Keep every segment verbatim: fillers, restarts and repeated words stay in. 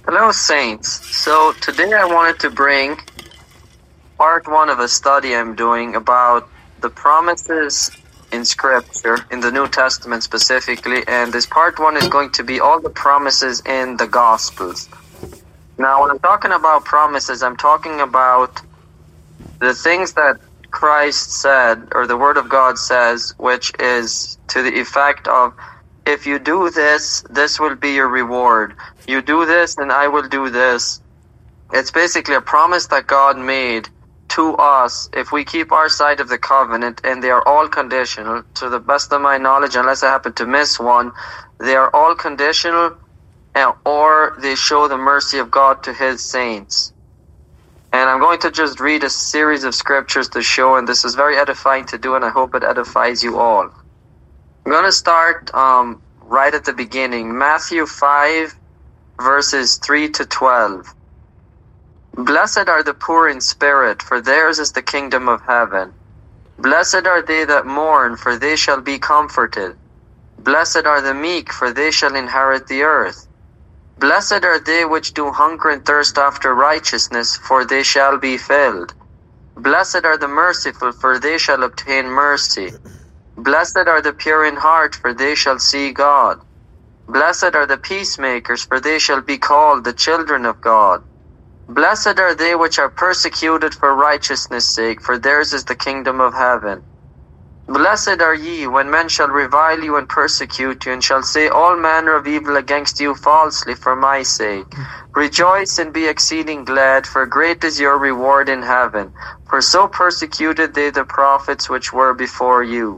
Hello, Saints. So today I wanted to bring part one of a study I'm doing about the promises in Scripture, in the New Testament specifically, and this part one is going to be all the promises in the Gospels. Now, when I'm talking about promises, I'm talking about the things that Christ said, or the Word of God says, which is to the effect of, if you do this, this will be your reward. You do this, and I will do this. It's basically a promise that God made to us if we keep our side of the covenant, and they are all conditional. To the best of my knowledge, unless I happen to miss one, they are all conditional, or they show the mercy of God to His saints. And I'm going to just read a series of scriptures to show, and this is very edifying to do, and I hope it edifies you all. I'm going to start um, right at the beginning. Matthew five, verses three to twelve. Blessed are the poor in spirit, for theirs is the kingdom of heaven. Blessed are they that mourn, for they shall be comforted. Blessed are the meek, for they shall inherit the earth. Blessed are they which do hunger and thirst after righteousness, for they shall be filled. Blessed are the merciful, for they shall obtain mercy. Blessed are the pure in heart, for they shall see God. Blessed are the peacemakers, for they shall be called the children of God. Blessed are they which are persecuted for righteousness' sake, for theirs is the kingdom of heaven. Blessed are ye, when men shall revile you and persecute you, and shall say all manner of evil against you falsely for my sake. Rejoice and be exceeding glad, for great is your reward in heaven. For so persecuted they the prophets which were before you.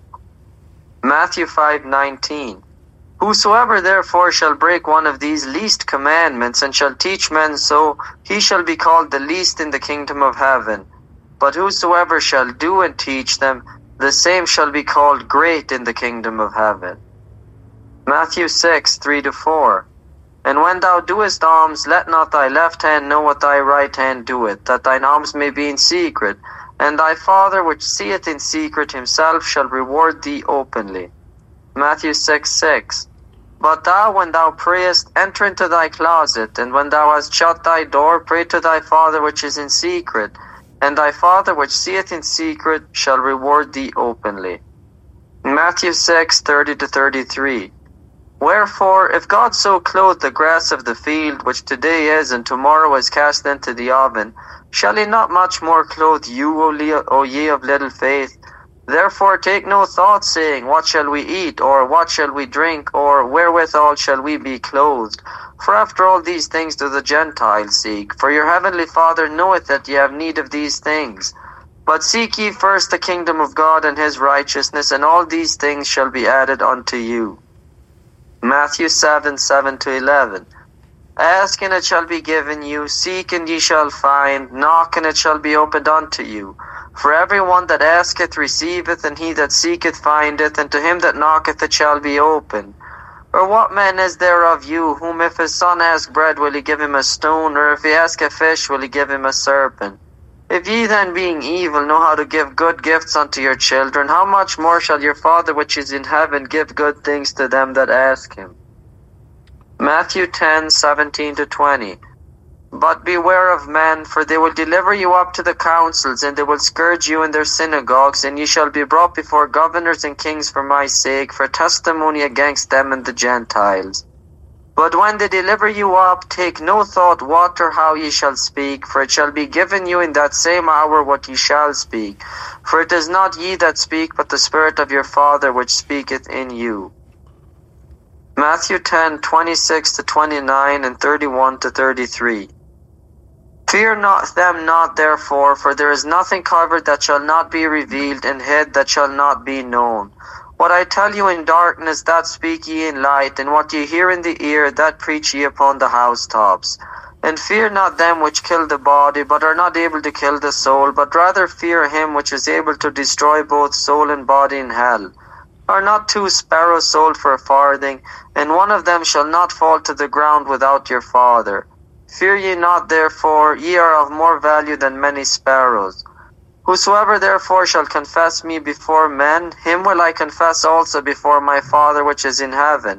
Matthew five nineteen. Whosoever therefore shall break one of these least commandments, and shall teach men so, he shall be called the least in the kingdom of heaven. But whosoever shall do and teach them, the same shall be called great in the kingdom of heaven. Matthew six three to four. And when thou doest alms, let not thy left hand know what thy right hand doeth, that thine alms may be in secret, and thy Father which seeth in secret himself shall reward thee openly. Matthew six six. But thou, when thou prayest, enter into thy closet, and when thou hast shut thy door, pray to thy Father which is in secret, and thy Father which seeth in secret shall reward thee openly. Matthew six thirty to thirty-three. Wherefore, if God so clothe the grass of the field, which today is and tomorrow is cast into the oven, shall he not much more clothe you, O, Le- o ye of little faith? Therefore take no thought, saying, what shall we eat, or what shall we drink, or wherewithal shall we be clothed? For after all these things do the Gentiles seek. For your heavenly Father knoweth that ye have need of these things. But seek ye first the kingdom of God and his righteousness, and all these things shall be added unto you. Matthew seven seven to eleven. Ask, and it shall be given you. Seek, and ye shall find. Knock, and it shall be opened unto you. For every one that asketh receiveth, and he that seeketh findeth, and to him that knocketh it shall be opened. Or what man is there of you, whom if his son ask bread, will he give him a stone? Or if he ask a fish, will he give him a serpent? If ye then, being evil, know how to give good gifts unto your children, how much more shall your Father which is in heaven give good things to them that ask him? Matthew ten seventeen to twenty. But beware of men, for they will deliver you up to the councils, and they will scourge you in their synagogues, and ye shall be brought before governors and kings for my sake, for testimony against them and the Gentiles. But when they deliver you up, take no thought what or how ye shall speak, for it shall be given you in that same hour what ye shall speak. For it is not ye that speak, but the Spirit of your Father which speaketh in you. Matthew ten twenty-six to twenty-nine and thirty-one to thirty-three. Fear not them not therefore, for there is nothing covered that shall not be revealed, and hid that shall not be known. What I tell you in darkness, that speak ye in light, and what ye hear in the ear, that preach ye upon the housetops. And fear not them which kill the body, but are not able to kill the soul, but rather fear him which is able to destroy both soul and body in hell. Are not two sparrows sold for a farthing, and one of them shall not fall to the ground without your Father? Fear ye not therefore, ye are of more value than many sparrows. Whosoever therefore shall confess me before men, him will I confess also before my Father which is in heaven.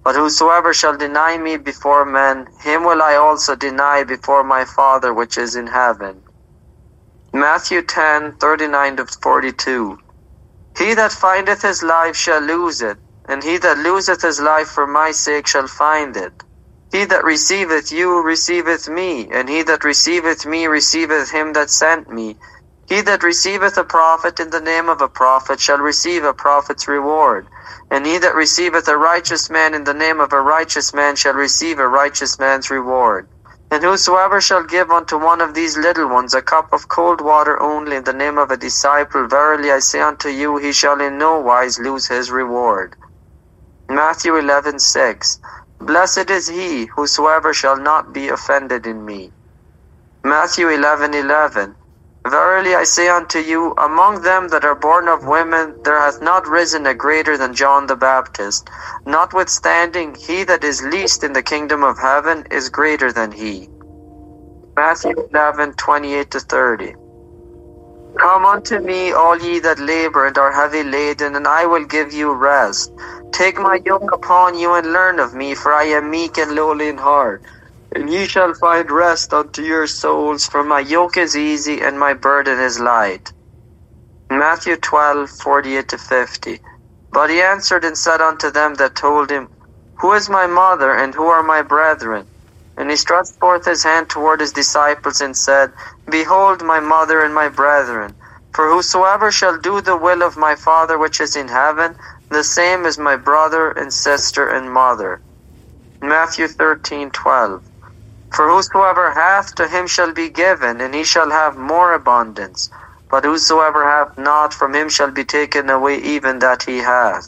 But whosoever shall deny me before men, him will I also deny before my Father which is in heaven. Matthew ten, thirty-nine to forty-two. He that findeth his life shall lose it, and he that loseth his life for my sake shall find it. He that receiveth you receiveth me, and he that receiveth me receiveth him that sent me. He that receiveth a prophet in the name of a prophet shall receive a prophet's reward. And he that receiveth a righteous man in the name of a righteous man shall receive a righteous man's reward. And whosoever shall give unto one of these little ones a cup of cold water only in the name of a disciple, verily I say unto you, he shall in no wise lose his reward. Matthew eleven, six. Blessed is he, whosoever shall not be offended in me. Matthew eleven, eleven. Verily I say unto you, among them that are born of women, there hath not risen a greater than John the Baptist. Notwithstanding, he that is least in the kingdom of heaven is greater than he. Matthew eleven, twenty-eight to thirty. Come unto me, all ye that labor and are heavy laden, and I will give you rest. Take my yoke upon you and learn of me, for I am meek and lowly in heart. And ye shall find rest unto your souls, for my yoke is easy and my burden is light. Matthew twelve, forty-eight to fifty. But he answered and said unto them that told him, Who is my mother, and who are my brethren? And he stretched forth his hand toward his disciples, and said, Behold my mother and my brethren. For whosoever shall do the will of my Father which is in heaven, the same is my brother and sister and mother. Matthew thirteen, twelve. For whosoever hath, to him shall be given, and he shall have more abundance. But whosoever hath not, from him shall be taken away even that he hath.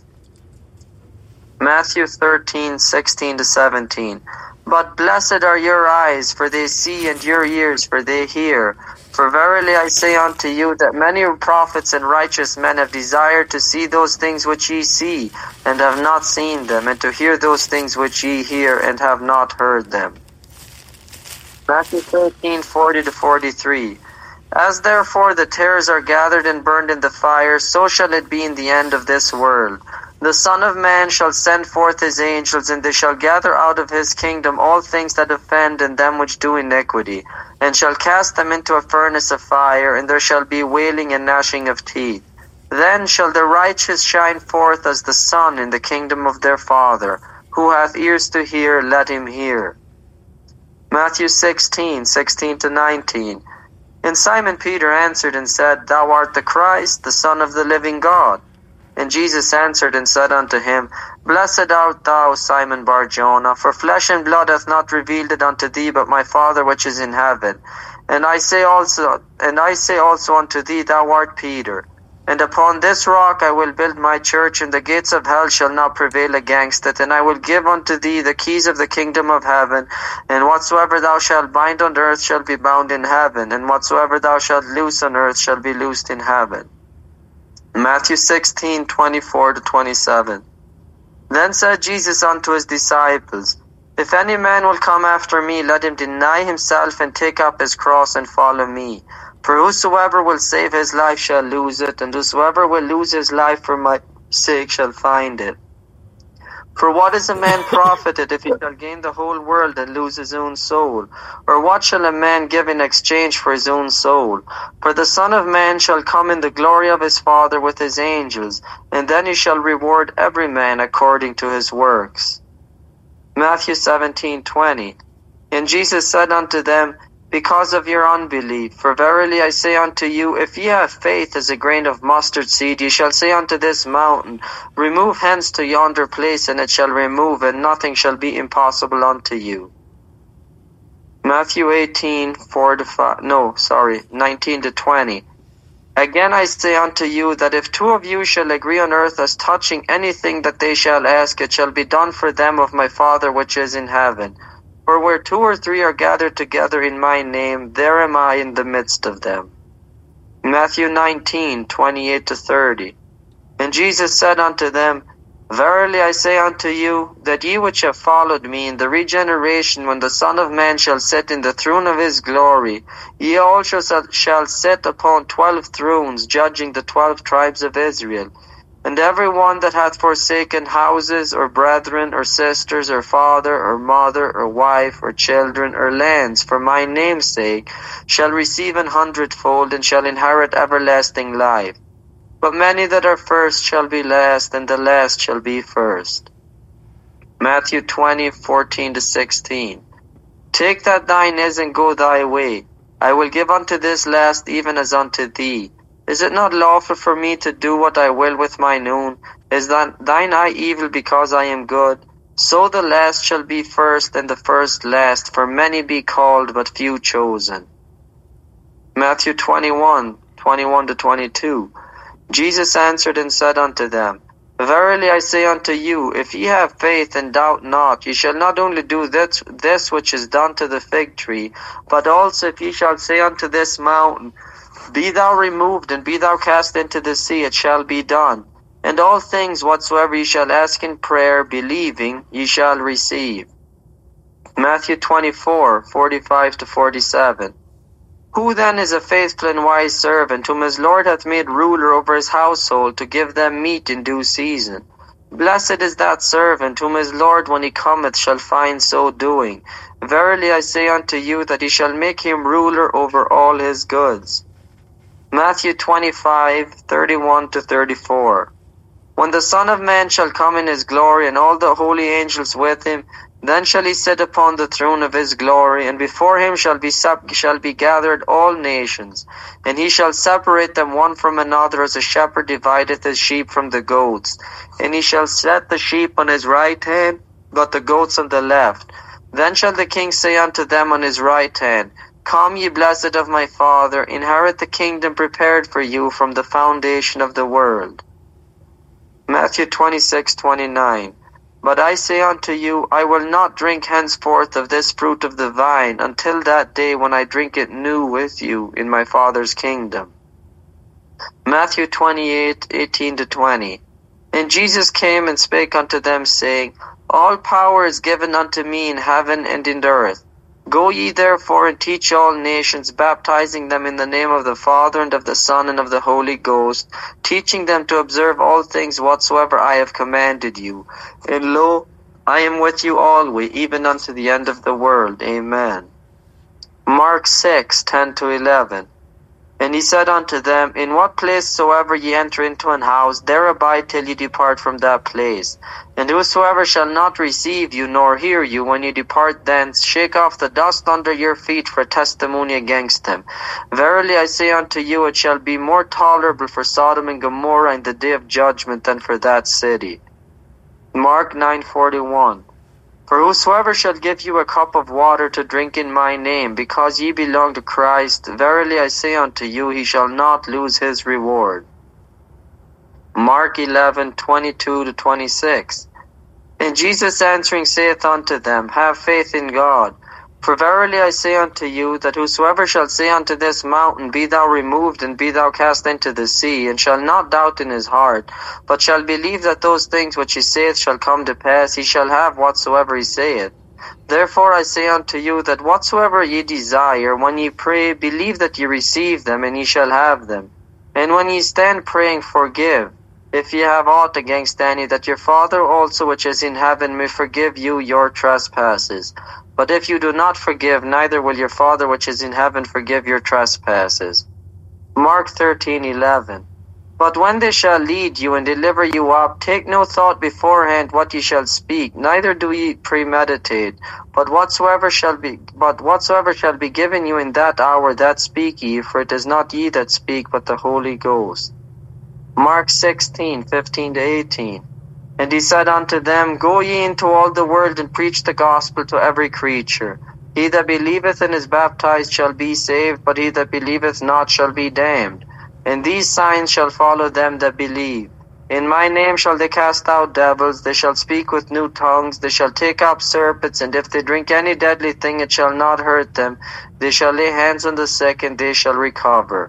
Matthew thirteen, sixteen to seventeen. But blessed are your eyes, for they see, and your ears, for they hear. For verily I say unto you, that many prophets and righteous men have desired to see those things which ye see, and have not seen them, and to hear those things which ye hear, and have not heard them. Matthew thirteen, forty to forty-three. As therefore the tares are gathered and burned in the fire, so shall it be in the end of this world. The Son of Man shall send forth his angels, and they shall gather out of his kingdom all things that offend and them which do iniquity, and shall cast them into a furnace of fire, and there shall be wailing and gnashing of teeth. Then shall the righteous shine forth as the sun in the kingdom of their Father. Who hath ears to hear, let him hear. Matthew sixteen, sixteen to nineteen. And Simon Peter answered and said, Thou art the Christ, the Son of the living God. And Jesus answered and said unto him, Blessed art thou, Simon Bar-Jonah, for flesh and blood hath not revealed it unto thee, but my Father which is in heaven. And I say also, and I say also unto thee, Thou art Peter. And upon this rock I will build my church, and the gates of hell shall not prevail against it. And I will give unto thee the keys of the kingdom of heaven. And whatsoever thou shalt bind on earth shall be bound in heaven, and whatsoever thou shalt loose on earth shall be loosed in heaven. Matthew sixteen, twenty-four to twenty-seven. Then said Jesus unto his disciples, If any man will come after me, let him deny himself, and take up his cross, and follow me. For whosoever will save his life shall lose it, and whosoever will lose his life for my sake shall find it. For what is a man profited if he shall gain the whole world and lose his own soul? Or what shall a man give in exchange for his own soul? For the Son of Man shall come in the glory of his Father with his angels, and then he shall reward every man according to his works. Matthew seventeen, twenty. And Jesus said unto them, Because of your unbelief, for verily I say unto you, if ye have faith as a grain of mustard seed, ye shall say unto this mountain, Remove hence to yonder place, and it shall remove, and nothing shall be impossible unto you. Matthew eighteen, four to five, no, sorry, nineteen to twenty. Again I say unto you, that if two of you shall agree on earth as touching anything that they shall ask, it shall be done for them of my Father which is in heaven. For where two or three are gathered together in my name, there am I in the midst of them. Matthew nineteen, twenty-eight to thirty. And Jesus said unto them, Verily I say unto you, that ye which have followed me in the regeneration, when the Son of Man shall sit in the throne of his glory, ye also shall sit upon twelve thrones, judging the twelve tribes of Israel. And every one that hath forsaken houses, or brethren, or sisters, or father, or mother, or wife, or children, or lands, for my name's sake, shall receive an hundredfold, and shall inherit everlasting life. But many that are first shall be last, and the last shall be first. Matthew twenty, fourteen to sixteen. Take that thine is, and go thy way. I will give unto this last even as unto thee. Is it not lawful for me to do what I will with mine own? Is that thine eye evil because I am good? So the last shall be first, and the first last, for many be called, but few chosen. Matthew twenty-one, twenty-one to twenty-two. Jesus answered and said unto them, Verily I say unto you, if ye have faith and doubt not, ye shall not only do this, this which is done to the fig tree, but also if ye shall say unto this mountain, Be thou removed, and be thou cast into the sea, it shall be done. And all things whatsoever ye shall ask in prayer, believing, ye shall receive. Matthew twenty-four, forty-five to forty-seven. Who then is a faithful and wise servant, whom his Lord hath made ruler over his household, to give them meat in due season? Blessed is that servant, whom his Lord, when he cometh, shall find so doing. Verily I say unto you, that he shall make him ruler over all his goods. Matthew twenty-five, thirty-one to thirty-four. When the Son of Man shall come in his glory, and all the holy angels with him, then shall he sit upon the throne of his glory, and before him shall be shall be gathered all nations. And he shall separate them one from another, as a shepherd divideth his sheep from the goats. And he shall set the sheep on his right hand, but the goats on the left. Then shall the king say unto them on his right hand, Come, ye blessed of my Father, inherit the kingdom prepared for you from the foundation of the world. Matthew twenty-six, twenty-nine. But I say unto you, I will not drink henceforth of this fruit of the vine, until that day when I drink it new with you in my Father's kingdom. Matthew twenty-eight, eighteen to twenty. And Jesus came and spake unto them, saying, All power is given unto me in heaven and in earth. Go ye therefore and teach all nations, baptizing them in the name of the Father and of the Son and of the Holy Ghost, teaching them to observe all things whatsoever I have commanded you. And lo, I am with you always, even unto the end of the world. Amen. Mark six, ten to eleven. And he said unto them, In what place soever ye enter into an house, there abide till ye depart from that place. And whosoever shall not receive you, nor hear you, when ye depart thence, shake off the dust under your feet for testimony against them. Verily I say unto you, it shall be more tolerable for Sodom and Gomorrah in the day of judgment than for that city. Mark nine, forty-one. For whosoever shall give you a cup of water to drink in my name, because ye belong to Christ, verily I say unto you, he shall not lose his reward. Mark eleven, twenty-two to twenty-six. And Jesus answering saith unto them, Have faith in God. For verily I say unto you, that whosoever shall say unto this mountain, Be thou removed, and be thou cast into the sea, and shall not doubt in his heart, but shall believe that those things which he saith shall come to pass, he shall have whatsoever he saith. Therefore I say unto you, that whatsoever ye desire, when ye pray, believe that ye receive them, and ye shall have them. And when ye stand praying, forgive, if ye have aught against any, that your Father also which is in heaven may forgive you your trespasses. But if you do not forgive, neither will your Father which is in heaven forgive your trespasses. Mark thirteen, eleven. But when they shall lead you and deliver you up, take no thought beforehand what ye shall speak, neither do ye premeditate. But whatsoever shall be, but whatsoever shall be given you in that hour, that speak ye, for it is not ye that speak, but the Holy Ghost. Mark sixteen, fifteen to eighteen. And he said unto them, Go ye into all the world, and preach the gospel to every creature. He that believeth and is baptized shall be saved, but he that believeth not shall be damned. And these signs shall follow them that believe. In my name shall they cast out devils, they shall speak with new tongues, they shall take up serpents, and if they drink any deadly thing, it shall not hurt them. They shall lay hands on the sick, and they shall recover.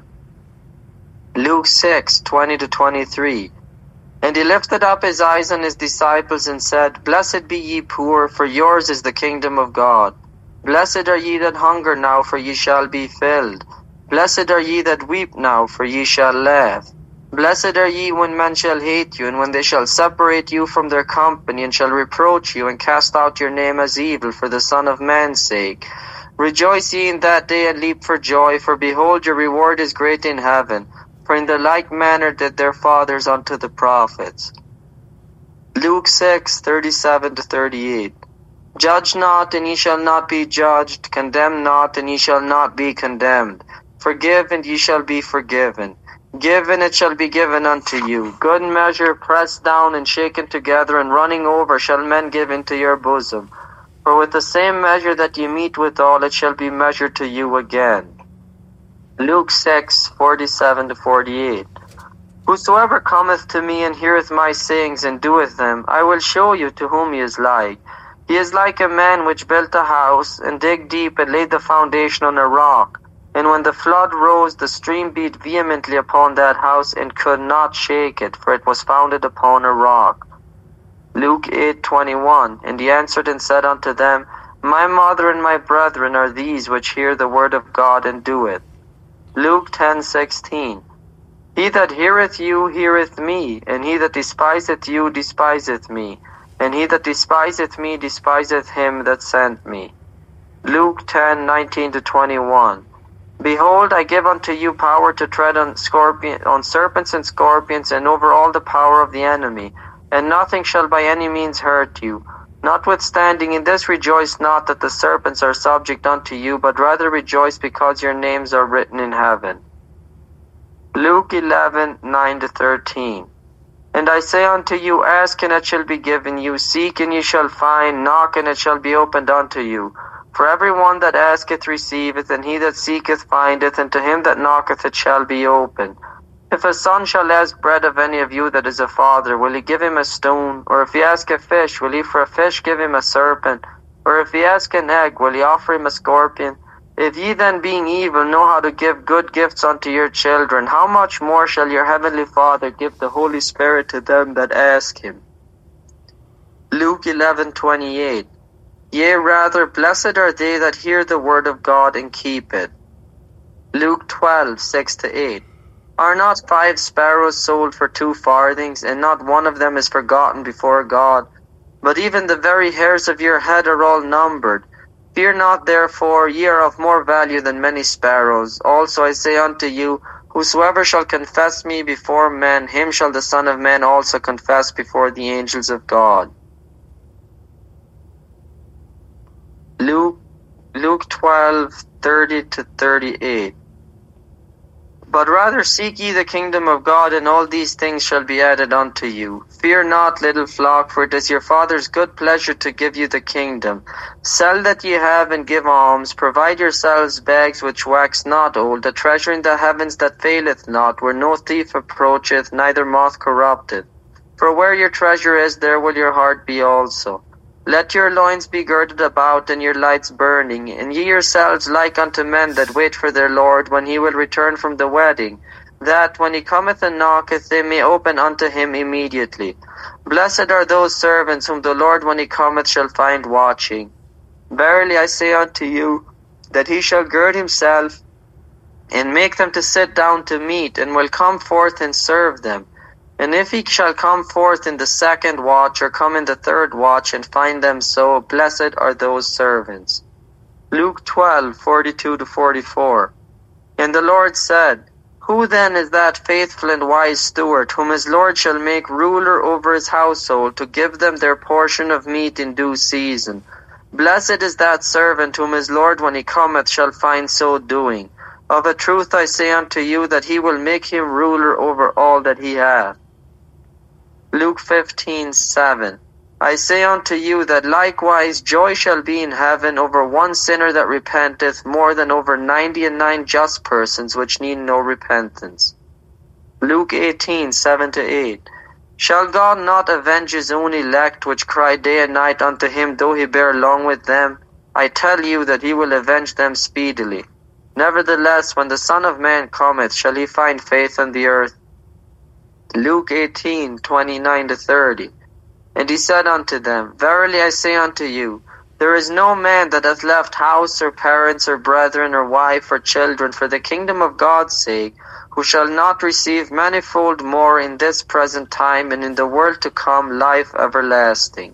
Luke six, twenty to twenty-three. And he lifted up his eyes on his disciples, and said, Blessed be ye poor, for yours is the kingdom of God. Blessed are ye that hunger now, for ye shall be filled. Blessed are ye that weep now, for ye shall laugh. Blessed are ye when men shall hate you, and when they shall separate you from their company, and shall reproach you, and cast out your name as evil for the Son of Man's sake. Rejoice ye in that day, and leap for joy, for behold, your reward is great in heaven. For in the like manner did their fathers unto the prophets. Luke six, thirty-seven to thirty-eight. Judge not, and ye shall not be judged. Condemn not, and ye shall not be condemned. Forgive, and ye shall be forgiven. Give, and it shall be given unto you. Good measure, pressed down and shaken together, and running over, shall men give into your bosom. For with the same measure that ye meet withal, it shall be measured to you again. Luke six, forty-seven to forty-eight. Whosoever cometh to me and heareth my sayings and doeth them, I will show you to whom he is like. He is like a man which built a house, and digged deep, and laid the foundation on a rock. And when the flood rose, the stream beat vehemently upon that house, and could not shake it, for it was founded upon a rock. Luke eight, twenty-one. And he answered and said unto them, My mother and my brethren are these which hear the word of God and do it. Luke ten, sixteen. He that heareth you heareth me, and he that despiseth you despiseth me, and he that despiseth me despiseth him that sent me. Luke ten, nineteen to twenty-one. Behold, I give unto you power to tread on scorpion, on serpents and scorpions, and over all the power of the enemy, and nothing shall by any means hurt you. Notwithstanding, in this rejoice not that the serpents are subject unto you, but rather rejoice because your names are written in heaven. Luke eleven, nine to thirteen. And I say unto you, ask, and it shall be given you. Seek, and ye shall find. Knock, and it shall be opened unto you. For every one that asketh receiveth, and he that seeketh findeth, and to him that knocketh it shall be opened. If a son shall ask bread of any of you that is a father, will he give him a stone? Or if he ask a fish, will he for a fish give him a serpent? Or if he ask an egg, will he offer him a scorpion? If ye then, being evil, know how to give good gifts unto your children, how much more shall your heavenly Father give the Holy Spirit to them that ask him? Luke eleven, twenty-eight. Yea, rather, blessed are they that hear the word of God and keep it. Luke twelve, six to eight. Are not five sparrows sold for two farthings, and not one of them is forgotten before God? But even the very hairs of your head are all numbered. Fear not therefore, ye are of more value than many sparrows. Also I say unto you, whosoever shall confess me before men, him shall the Son of Man also confess before the angels of God. Luke, Luke twelve, thirty to thirty-eight. But rather seek ye the kingdom of God, and all these things shall be added unto you. Fear not, little flock, for it is your Father's good pleasure to give you the kingdom. Sell that ye have, and give alms. Provide yourselves bags which wax not old, a treasure in the heavens that faileth not, where no thief approacheth, neither moth corrupteth. For where your treasure is, there will your heart be also. Let your loins be girded about, and your lights burning, and ye yourselves like unto men that wait for their Lord, when he will return from the wedding, that, when he cometh and knocketh, they may open unto him immediately. Blessed are those servants whom the Lord, when he cometh, shall find watching. Verily I say unto you, that he shall gird himself, and make them to sit down to meat, and will come forth and serve them. And if he shall come forth in the second watch, or come in the third watch, and find them so, blessed are those servants. Luke twelve, forty-two to forty-four. And the Lord said, Who then is that faithful and wise steward, whom his Lord shall make ruler over his household, to give them their portion of meat in due season? Blessed is that servant, whom his Lord, when he cometh, shall find so doing. Of a truth I say unto you, that he will make him ruler over all that he hath. Luke fifteen, seven. I say unto you that likewise joy shall be in heaven over one sinner that repenteth, more than over ninety and nine just persons which need no repentance. Luke eighteen, seven to eight. Shall God not avenge his own elect, which cry day and night unto him, though he bear long with them? I tell you that he will avenge them speedily. Nevertheless, when the Son of Man cometh, shall he find faith on the earth? Luke eighteen, twenty-nine to thirty. And he said unto them, Verily I say unto you, there is no man that hath left house or parents or brethren or wife or children for the kingdom of God's sake, who shall not receive manifold more in this present time, and in the world to come life everlasting.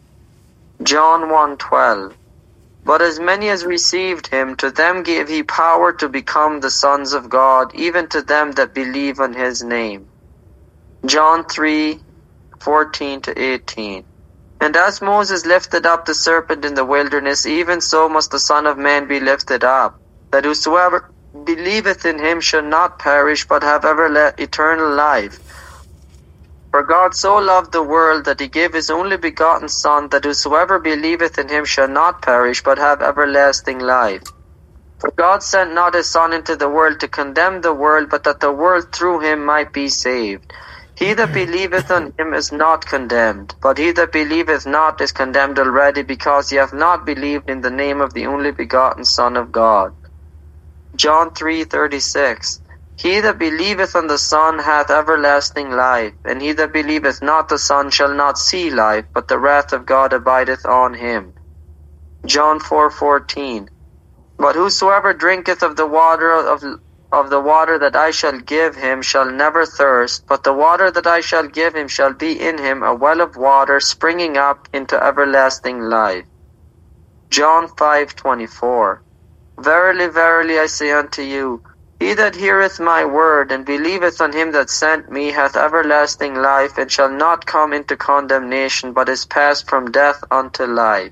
John one twelve. But as many as received him, to them gave he power to become the sons of God, even to them that believe on his name. John three fourteen to eighteen. And as Moses lifted up the serpent in the wilderness, even so must the Son of Man be lifted up, that whosoever believeth in him shall not perish, but have ever eternal life. For God so loved the world that he gave his only begotten Son, that whosoever believeth in him shall not perish, but have everlasting life. For God sent not his Son into the world to condemn the world, but that the world through him might be saved. He that believeth on him is not condemned, but he that believeth not is condemned already, because he hath not believed in the name of the only begotten Son of God. John three thirty-six. He that believeth on the Son hath everlasting life, and he that believeth not the Son shall not see life, but the wrath of God abideth on him. John four fourteen. But whosoever drinketh of the water of, of the water that I shall give him shall never thirst, but the water that I shall give him shall be in him a well of water springing up into everlasting life. John five twenty-four. Verily, verily, I say unto you, he that heareth my word, and believeth on him that sent me, hath everlasting life, and shall not come into condemnation, but is passed from death unto life.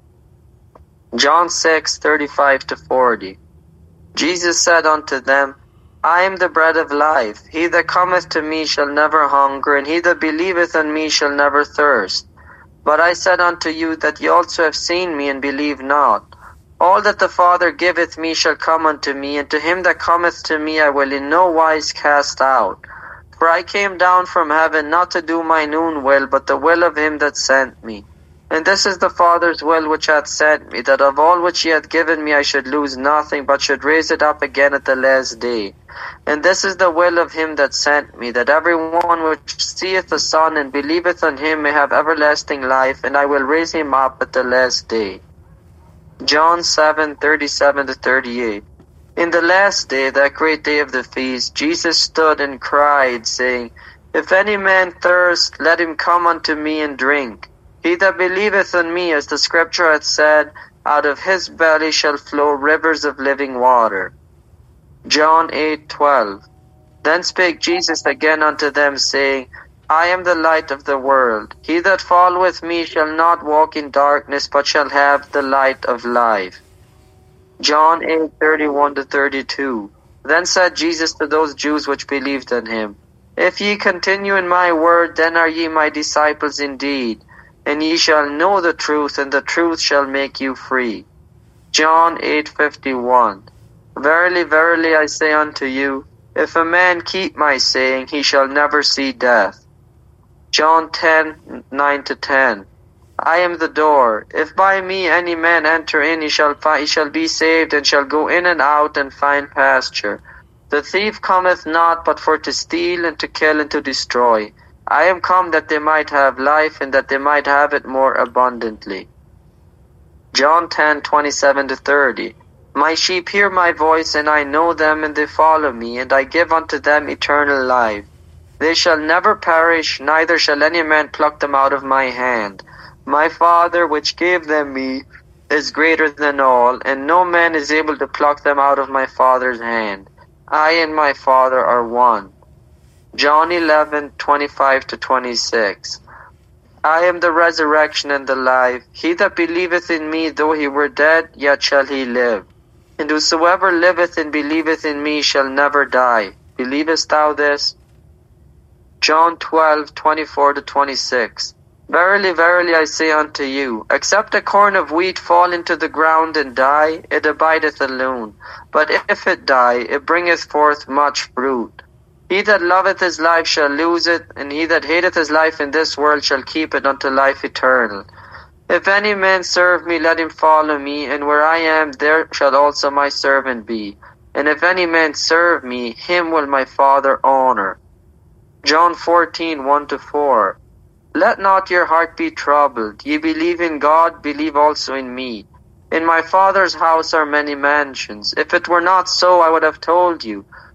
John six thirty-five to forty. Jesus said unto them, I am the bread of life. He that cometh to me shall never hunger, and he that believeth on me shall never thirst. But I said unto you that ye also have seen me, and believe not. All that the Father giveth me shall come unto me, and to him that cometh to me I will in no wise cast out. For I came down from heaven not to do mine own will, but the will of him that sent me. And this is the Father's will which hath sent me, that of all which he hath given me I should lose nothing, but should raise it up again at the last day. And this is the will of him that sent me, that every one which seeth the Son and believeth on him may have everlasting life, and I will raise him up at the last day. John seven thirty-seven to thirty-eight. In the last day, that great day of the feast, Jesus stood and cried, saying, If any man thirst, let him come unto me and drink. He that believeth on me, as the Scripture hath said, out of his belly shall flow rivers of living water. John eight twelve. Then spake Jesus again unto them, saying, I am the light of the world. He that followeth me shall not walk in darkness, but shall have the light of life. John eight thirty-one to thirty-two. Then said Jesus to those Jews which believed on him, If ye continue in my word, then are ye my disciples indeed, and ye shall know the truth, and the truth shall make you free. John eight fifty-one. Verily, verily, I say unto you, if a man keep my saying, he shall never see death. John ten nine to ten. I am the door. If by me any man enter in, he shall find, he shall be saved, and shall go in and out and find pasture. The thief cometh not but for to steal, and to kill, and to destroy. I am come that they might have life, and that they might have it more abundantly. John ten twenty-seven to thirty. My sheep hear my voice, and I know them, and they follow me, and I give unto them eternal life. They shall never perish, neither shall any man pluck them out of my hand. My Father, which gave them me, is greater than all, and no man is able to pluck them out of my Father's hand. I and my Father are one. John eleven twenty-five to twenty-six. I am the resurrection and the life. He that believeth in me, though he were dead, yet shall he live. And whosoever liveth and believeth in me shall never die. Believest thou this? John twelve twenty-four to twenty-six. Verily, verily, I say unto you, except a corn of wheat fall into the ground and die, it abideth alone. But if it die, it bringeth forth much fruit. He that loveth his life shall lose it, and he that hateth his life in this world shall keep it unto life eternal. If any man serve me, let him follow me, and where I am, there shall also my servant be. And if any man serve me, him will my Father honor. John fourteen one to four. Let not your heart be troubled. Ye believe in God, believe also in me. In my Father's house are many mansions. If it were not so, I would have told you.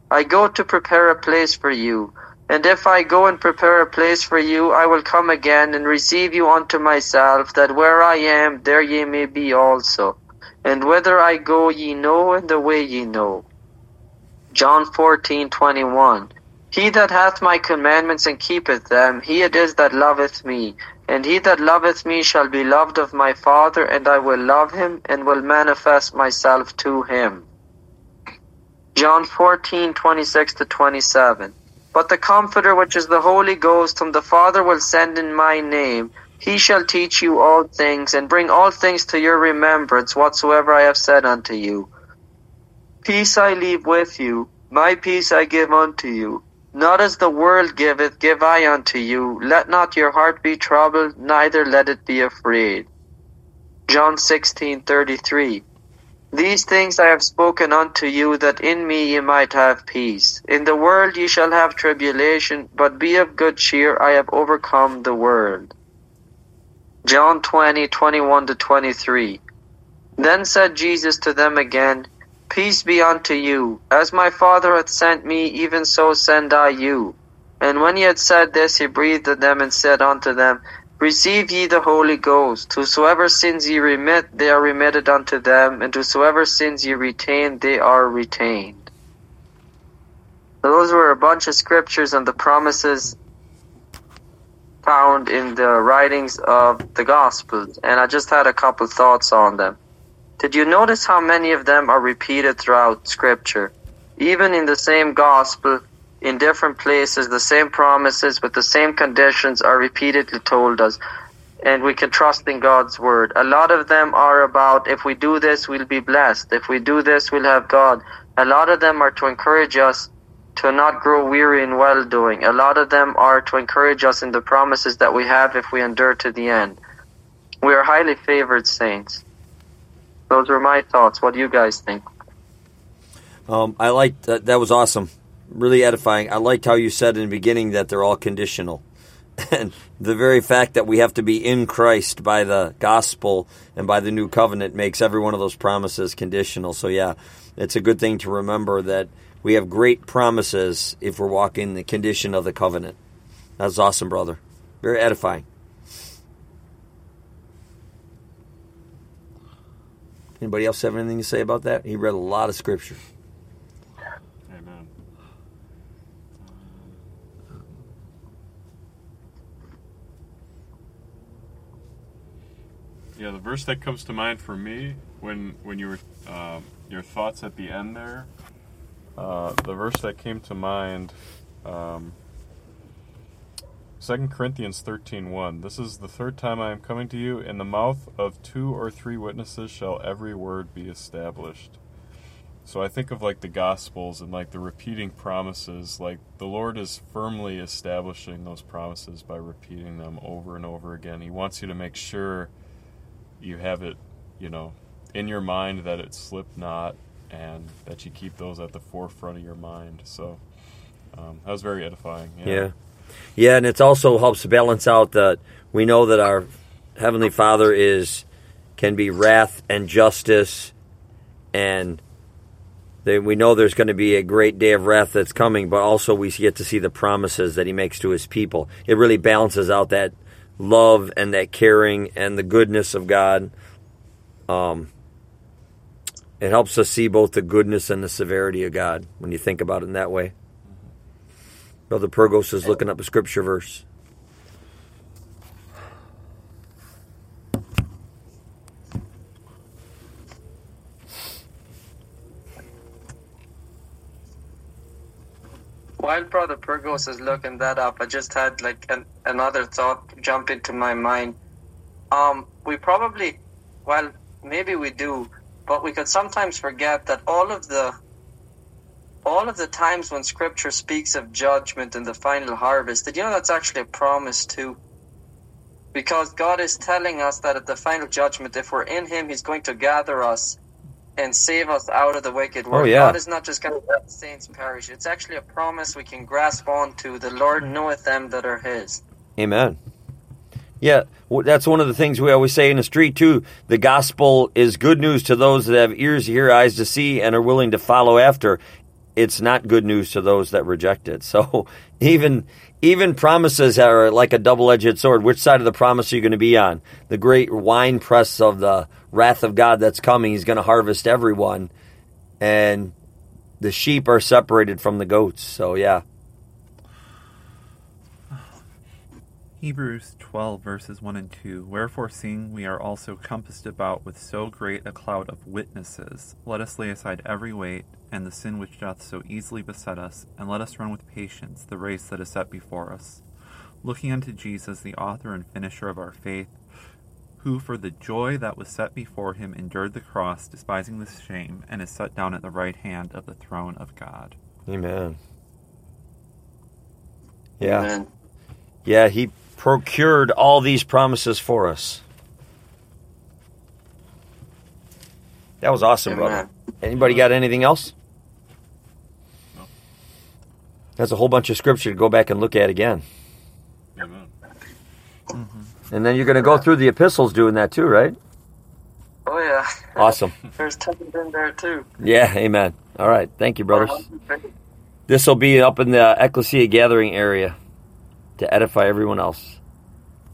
I go to prepare a place for you. And if I go and prepare a place for you, I will come again and receive you unto myself, that where I am, there ye may be also. And whither I go ye know, and the way ye know. John fourteen twenty-one. He that hath my commandments and keepeth them, he it is that loveth me. And he that loveth me shall be loved of my Father, and I will love him, and will manifest myself to him. John fourteen twenty-six to twenty-seven. But the Comforter, which is the Holy Ghost, whom the Father will send in my name, he shall teach you all things, and bring all things to your remembrance, whatsoever I have said unto you. Peace I leave with you, my peace I give unto you. Not as the world giveth, give I unto you. Let not your heart be troubled, neither let it be afraid. John sixteen thirty-three. These things I have spoken unto you, that in me ye might have peace. In the world ye shall have tribulation, but be of good cheer, I have overcome the world. John twenty twenty-one to twenty-three. Then said Jesus to them again, Peace be unto you. As my Father hath sent me, even so send I you. And when he had said this, he breathed on them and said unto them, Receive ye the Holy Ghost. Whosoever sins ye remit, they are remitted unto them, and whosoever sins ye retain, they are retained. Those were a bunch of scriptures and the promises found in the writings of the Gospels, and I just had a couple thoughts on them. Did you notice how many of them are repeated throughout Scripture? Even in the same Gospel, in different places, the same promises with the same conditions are repeatedly told us, and we can trust in God's Word. A lot of them are about, if we do this, we'll be blessed. If we do this, we'll have God. A lot of them are to encourage us to not grow weary in well-doing. A lot of them are to encourage us in the promises that we have if we endure to the end. We are highly favored saints. Those were my thoughts. What do you guys think? Um, I liked that. That was awesome. Really edifying. I liked how you said in the beginning that they're all conditional. And the very fact that we have to be in Christ by the gospel and by the new covenant makes every one of those promises conditional. So yeah, it's a good thing to remember that we have great promises if we're walking the condition of the covenant. That's awesome, brother. Very edifying. Anybody else have anything to say about that? He read a lot of scripture. Amen. Yeah, the verse that comes to mind for me when when you were uh, your thoughts at the end there, uh, the verse that came to mind, um, Second Corinthians thirteen one. This is the third time I am coming to you. In the mouth of two or three witnesses shall every word be established. So I think of like the Gospels and like the repeating promises. Like the Lord is firmly establishing those promises by repeating them over and over again. He wants you to make sure you have it, you know, in your mind, that it slip not, and that you keep those at the forefront of your mind. So um, that was very edifying. Yeah. yeah. Yeah, and it also helps balance out that we know that our Heavenly Father is can be wrath and justice, and they, we know there's going to be a great day of wrath that's coming, but also we get to see the promises that He makes to His people. It really balances out that love and that caring and the goodness of God. Um, it helps us see both the goodness and the severity of God when you think about it in that way. Brother Purgos is looking up a scripture verse. While Brother Purgos is looking that up, I just had like an, another thought jump into my mind. Um, we probably, well, maybe we do, but we could sometimes forget that all of the all of the times when Scripture speaks of judgment and the final harvest, did you know that's actually a promise too? Because God is telling us that at the final judgment, if we're in Him, He's going to gather us and save us out of the wicked world. Oh, yeah. God is not just going to let the saints perish. It's actually a promise we can grasp onto. The Lord knoweth them that are His. Amen. Yeah, that's one of the things we always say in the street, too. The gospel is good news to those that have ears to hear, eyes to see, and are willing to follow after. it's not good news to those that reject it. So even even promises are like a double-edged sword. Which side of the promise are you going to be on? The great winepress of the wrath of God that's coming. He's going to harvest everyone. And the sheep are separated from the goats. So, yeah. Hebrews twelve, verses one and two. Wherefore, seeing we are also compassed about with so great a cloud of witnesses, let us lay aside every weight and the sin which doth so easily beset us, and let us run with patience the race that is set before us, looking unto Jesus, the author and finisher of our faith, who for the joy that was set before him endured the cross, despising the shame, and is set down at the right hand of the throne of God. Amen. Yeah. Amen. Yeah, he procured all these promises for us. That was awesome, Amen. brother. Anybody got anything else? No. That's a whole bunch of scripture to go back and look at again. Amen. Mm-hmm. And then you're going to go through the epistles doing that too, right? Oh, yeah. Awesome. There's tons in there, too. Yeah, amen. All right. Thank you, brothers. This will be up in the Ecclesia gathering area to edify everyone else.